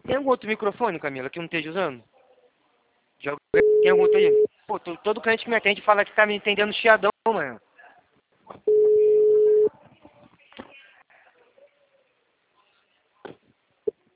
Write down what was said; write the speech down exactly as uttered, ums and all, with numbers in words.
Tem algum outro microfone, Camila, que eu não esteja usando? Joga... Tem algum outro aí? Pô, todo cliente que me atende fala que tá me entendendo chiadão,